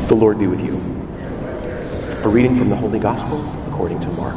The Lord be with you. A reading from the Holy Gospel according to Mark.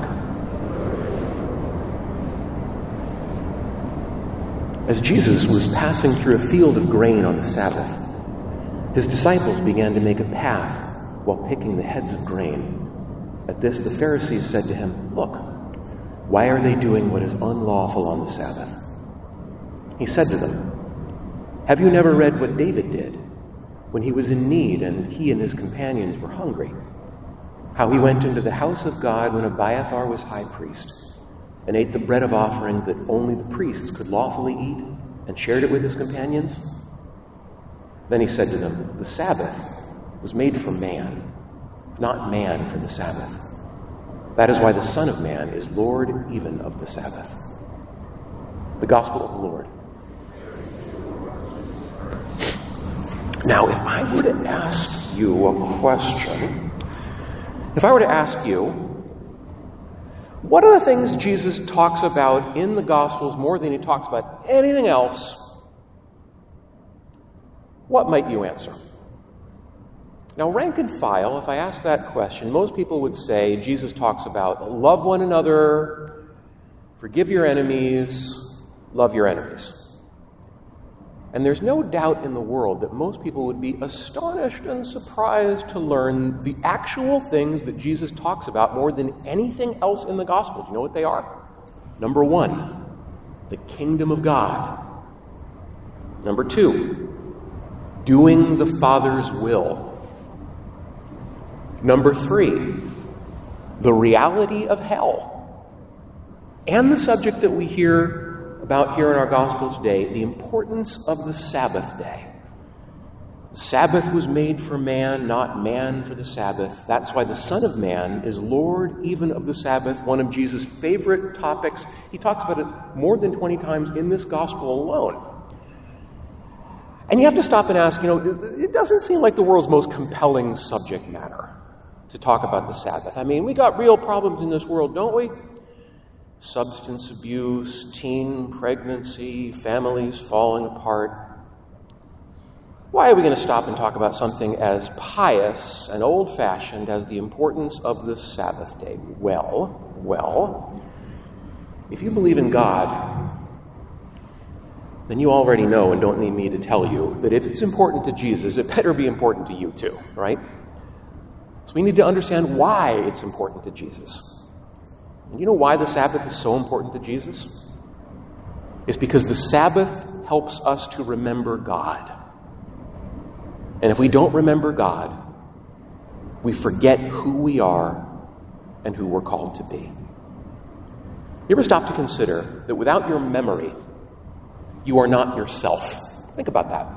As Jesus was passing through a field of grain on the Sabbath, his disciples began to make a path while picking the heads of grain. At this, the Pharisees said to him, "Look, why are they doing what is unlawful on the Sabbath?" He said to them, "Have you never read what David did when he was in need and he and his companions were hungry? How he went into the house of God when Abiathar was high priest and ate the bread of offering that only the priests could lawfully eat and shared it with his companions?" Then he said to them, "The Sabbath was made for man, not man for the Sabbath. That is why the Son of Man is Lord even of the Sabbath." The Gospel of the Lord. Now, if I were to ask you a question, if I were to ask you, what are the things Jesus talks about in the Gospels more than he talks about anything else, what might you answer? Now, rank and file, if I ask that question, most people would say Jesus talks about love one another, forgive your enemies, love your enemies. And there's no doubt in the world that most people would be astonished and surprised to learn the actual things that Jesus talks about more than anything else in the Gospel. Do you know what they are? Number one, the kingdom of God. Number two, doing the Father's will. Number three, the reality of hell. And the subject that we hear about here in our gospel today, the importance of the Sabbath day. The Sabbath was made for man, not man for the Sabbath. That's why the Son of Man is Lord even of the Sabbath, one of Jesus' favorite topics. He talks about it more than 20 times in this gospel alone. And you have to stop and ask, it doesn't seem like the world's most compelling subject matter to talk about the Sabbath. I mean, we got real problems in this world, don't we? Substance abuse, teen pregnancy, families falling apart. Why are we going to stop and talk about something as pious and old-fashioned as the importance of the Sabbath day? Well, if you believe in God, then you already know and don't need me to tell you that if it's important to Jesus, it better be important to you too, right? So we need to understand why it's important to Jesus. And you know why the Sabbath is so important to Jesus? It's because the Sabbath helps us to remember God. And if we don't remember God, we forget who we are and who we're called to be. You ever stop to consider that without your memory, you are not yourself? Think about that.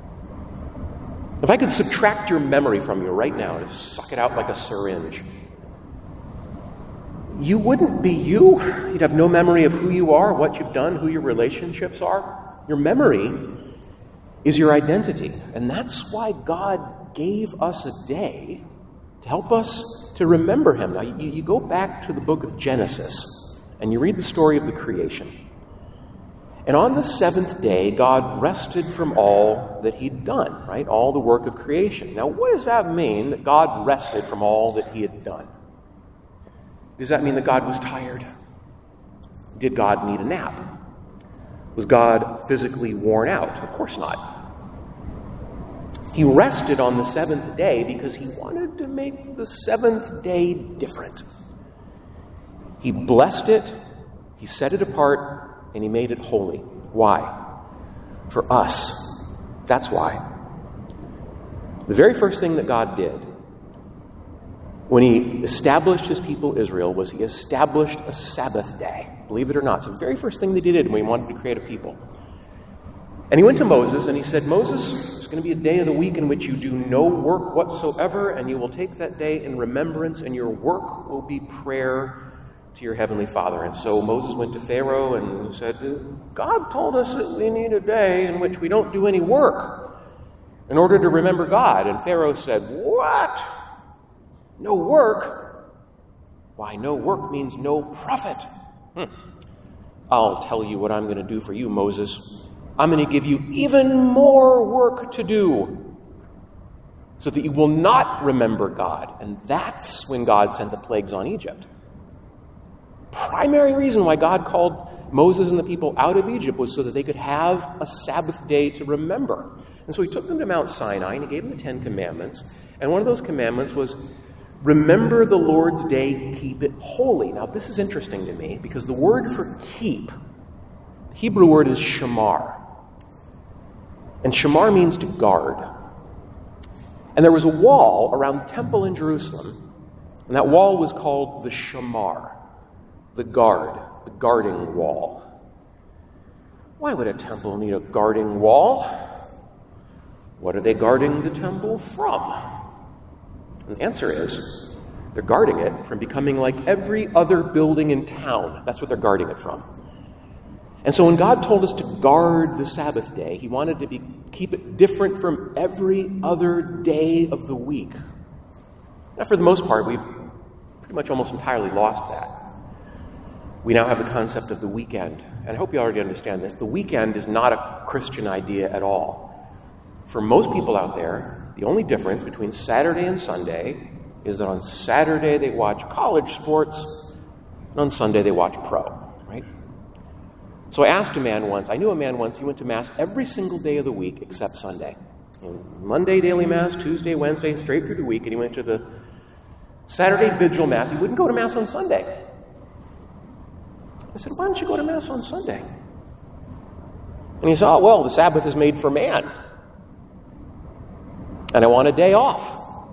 If I could subtract your memory from you right now and suck it out like a syringe, you wouldn't be you. You'd have no memory of who you are, what you've done, who your relationships are. Your memory is your identity. And that's why God gave us a day to help us to remember him. Now, you go back to the book of Genesis and you read the story of the creation. And on the seventh day, God rested from all that he'd done, right? All the work of creation. Now, what does that mean, that God rested from all that he had done? Does that mean that God was tired? Did God need a nap? Was God physically worn out? Of course not. He rested on the seventh day because he wanted to make the seventh day different. He blessed it, he set it apart, and he made it holy. Why? For us. That's why. The very first thing that God did when he established his people Israel was he established a Sabbath day. Believe it or not. It's the very first thing that he did when he wanted to create a people. And he went to Moses and he said, "Moses, it's going to be a day of the week in which you do no work whatsoever, and you will take that day in remembrance, and your work will be prayer to your heavenly Father." And so Moses went to Pharaoh and said, "God told us that we need a day in which we don't do any work in order to remember God." And Pharaoh said, "What? No work? Why, no work means no profit. I'll tell you what I'm going to do for you, Moses. I'm going to give you even more work to do. so that you will not remember God. And that's when God sent the plagues on Egypt. Primary reason why God called Moses and the people out of Egypt was so that they could have a Sabbath day to remember. And so he took them to Mount Sinai and he gave them the 10 Commandments. And one of those commandments was, remember the Lord's day, keep it holy. Now this is interesting to me because the word for keep, the Hebrew word is shamar. And shamar means to guard. And there was a wall around the temple in Jerusalem, and that wall was called the shamar, the guard, the guarding wall. Why would a temple need a guarding wall? What are they guarding the temple from? And the answer is, they're guarding it from becoming like every other building in town. That's what they're guarding it from. And so when God told us to guard the Sabbath day, he wanted to keep it different from every other day of the week. Now, for the most part, we've pretty much almost entirely lost that. We now have the concept of the weekend. And I hope you already understand this. The weekend is not a Christian idea at all. For most people out there, the only difference between Saturday and Sunday is that on Saturday they watch college sports, and on Sunday they watch pro, right? So I knew a man once, he went to Mass every single day of the week except Sunday. Monday daily Mass, Tuesday, Wednesday, straight through the week, and he went to the Saturday Vigil Mass. He wouldn't go to Mass on Sunday. I said, why don't you go to Mass on Sunday? And he said, oh, well, the Sabbath is made for man. And I want a day off.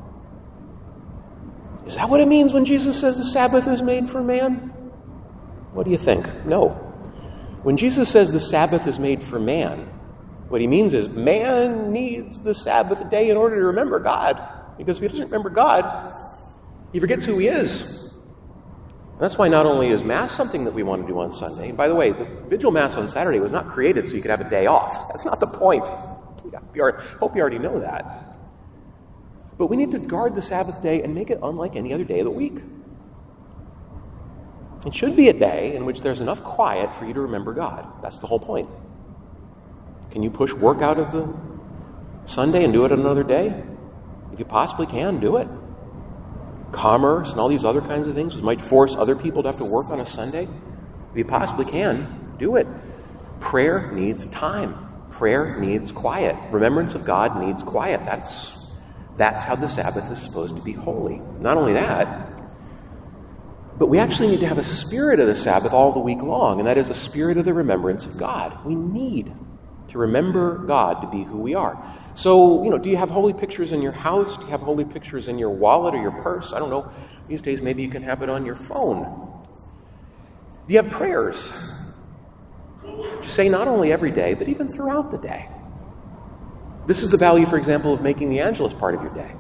Is that what it means when Jesus says the Sabbath is made for man? What do you think? No. When Jesus says the Sabbath is made for man, what he means is man needs the Sabbath day in order to remember God. Because if he doesn't remember God, he forgets who he is. And that's why not only is Mass something that we want to do on Sunday, and by the way, the Vigil Mass on Saturday was not created so you could have a day off. That's not the point. Hope you already know that. But we need to guard the Sabbath day and make it unlike any other day of the week. It should be a day in which there's enough quiet for you to remember God. That's the whole point. Can you push work out of the Sunday and do it another day? If you possibly can, do it. Commerce and all these other kinds of things which might force other people to have to work on a Sunday. If you possibly can, do it. Prayer needs time. Prayer needs quiet. Remembrance of God needs quiet. That's how the Sabbath is supposed to be holy. Not only that, but we actually need to have a spirit of the Sabbath all the week long, and that is a spirit of the remembrance of God. We need to remember God to be who we are. So, do you have holy pictures in your house? Do you have holy pictures in your wallet or your purse? I don't know. These days, maybe you can have it on your phone. Do you have prayers? To say not only every day, but even throughout the day. This is the value, for example, of making the Angelus part of your day.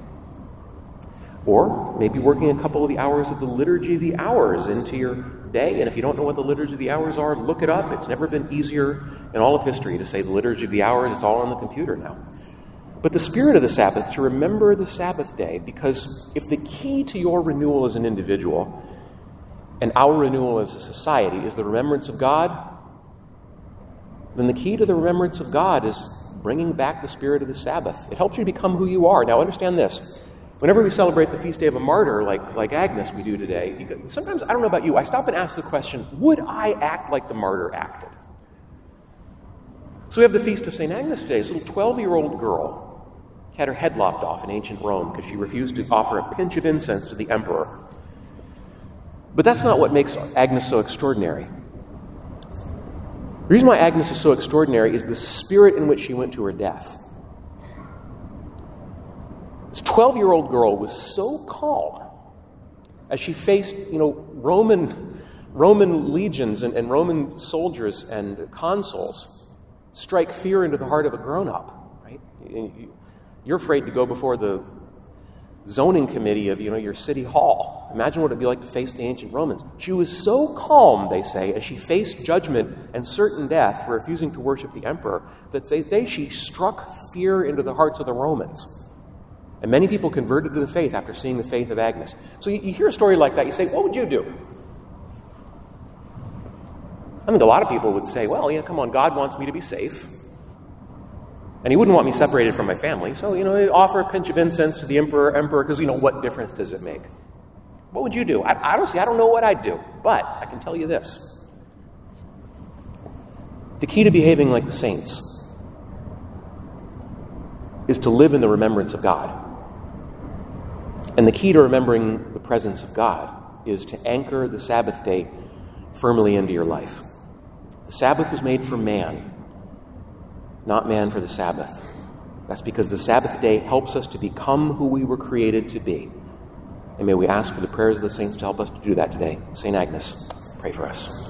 Or maybe working a couple of the hours of the Liturgy of the Hours into your day. And if you don't know what the Liturgy of the Hours are, look it up. It's never been easier in all of history to say the Liturgy of the Hours. It's all on the computer now. But the spirit of the Sabbath, to remember the Sabbath day, because if the key to your renewal as an individual and our renewal as a society is the remembrance of God, then the key to the remembrance of God is bringing back the spirit of the Sabbath. It helps you become who you are. Now understand this. Whenever we celebrate the feast day of a martyr, like Agnes we do today, sometimes, I don't know about you, I stop and ask the question, would I act like the martyr acted? So we have the feast of St. Agnes today. This little 12-year-old girl had her head lopped off in ancient Rome because she refused to offer a pinch of incense to the emperor. But that's not what makes Agnes so extraordinary. The reason why Agnes is so extraordinary is the spirit in which she went to her death. This 12-year-old girl was so calm as she faced, Roman legions and Roman soldiers and consuls strike fear into the heart of a grown-up, right? You're afraid to go before the zoning committee of, your city hall. Imagine what it would be like to face the ancient Romans. She was so calm, they say, as she faced judgment and certain death for refusing to worship the emperor, that they say she struck fear into the hearts of the Romans. And many people converted to the faith after seeing the faith of Agnes. So you hear a story like that, you say, what would you do? I think a lot of people would say, well, come on, God wants me to be safe. And he wouldn't want me separated from my family. So, he'd offer a pinch of incense to the emperor, because, what difference does it make? What would you do? Honestly, I don't know what I'd do. But I can tell you this. The key to behaving like the saints is to live in the remembrance of God. And the key to remembering the presence of God is to anchor the Sabbath day firmly into your life. The Sabbath was made for man, not man for the Sabbath. That's because the Sabbath day helps us to become who we were created to be. And may we ask for the prayers of the saints to help us to do that today. St. Agnes, pray for us.